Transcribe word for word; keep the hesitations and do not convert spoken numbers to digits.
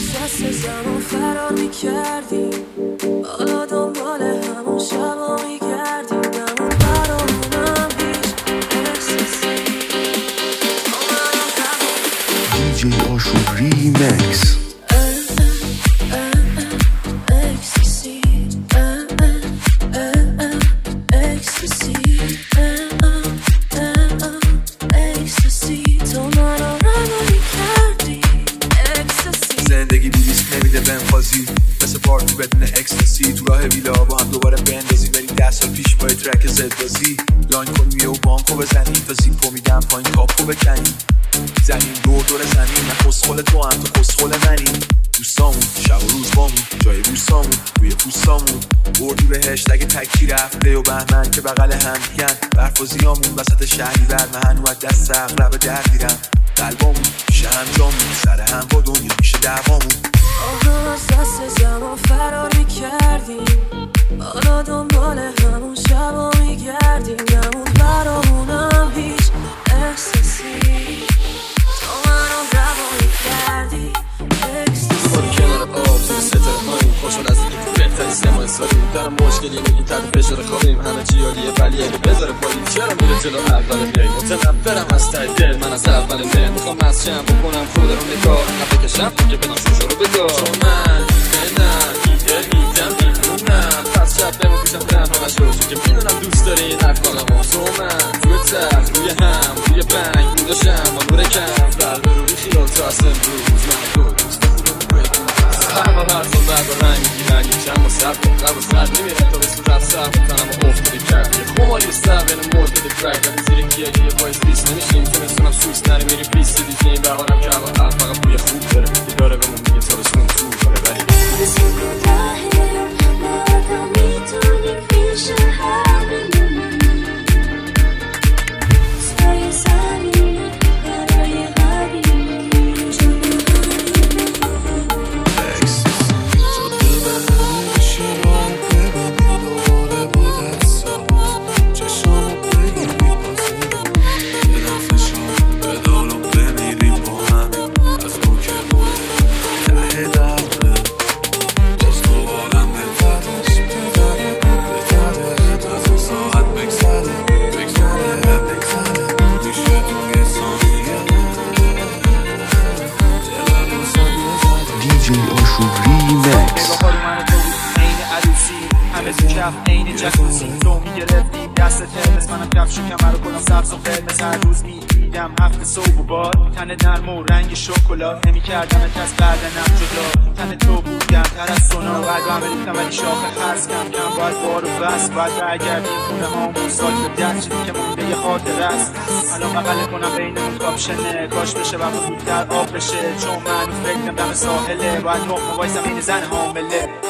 دست زمان فرار میکردیم، حالا دنبال همون شبا میگردیم. نمون برامونم هیچ احساسی. دیجی آشور ریمکس. زندگی بیلیست نمیده بنفازی، مثل پارتی بدون اکستاسی. تو راه ویلا با هم دوباره بندازی، بریم ده سال پیش با ترک زد بازی. لاین کنیم و بانکو بزنیم تا زیپو میدم پایین کاپو بکنیم. زنیم دور دور زمین، من خسخول تو هم تو خسخول منیم. دوستامون شب و روز بامون، جای بوسامون روی پوستامون. بردی بهشت اگه تکی رفته و بهمن که بغل هم دیگن. برف و زیامون وسط شهری بر من و دست اغلب در میرم. قلبامون میشه هم جامون، سر هم با دنیا میشه دوامون. آها از دست زمان فرار میکردیم، حالا دنبال همون شبا میگردیم. نمون برامونم هیچ احساسی، تو منو روانی کردی اکستاسی. دوباره کنار آب توی ستاره هاییم، خوشحال از اینکه تو بهترین سمای سالیم. دارم مشکلی میگی تحت فشار خوابیم، همه چی عالیه ولی اگه بذاره پایین چرا میره جلو اول بیایی. متنفرم از ته دل، من از اول دل میخوام از شم بکنم خود رو نگاه نفکشم که بدم شوشو رو بگاه. چون من منم دیگه میدم دیوونم، پس شب بمون پیشم تنها نشو، چون که میدونم دوست داری این افکارمو. تو من روی تخت روی هم روی بنگ بوداشم با نور کم قلب روی خیال تا از امروز من دوست همه حرف و بعد و رنگ میگیرن یک چند و سب قبل و سر نمیره تا به صورت سر میکنم و افتاده کرد یه خمالی سر بین مورد ده کرک ولی زیر کیه یه باید بیست نمیشیم تونستونم سویس نری میری بیست دیگه این بهارم که هوا حرف فقط بوی خوب داره یه داره بمون میگه تا بسون تو داره ولی آدم میتونی پیش هم سایه سرینه برای قبیل عین جکوزی تو میگرفتی دستت هرمز منم کفش و کمر و کلام سبز و قرمز. هر روز میدیدم هفت صبح و بار تن نرم و رنگ شکلات نمیکردمت از بدنم جدا. تن تو بودم تر از سونا قلبم ریختم ولی شاخه هست کم کم باید بار و بس باید برگردیم خونه هامون سال به دست شدی که مونده یه خاطره است. الان بغل کنم بینمون کاپشنه کاش بشه وقت زودتر آب بشه چون من فکرم دم ساحله باید نقمه وایسم این زن حامله.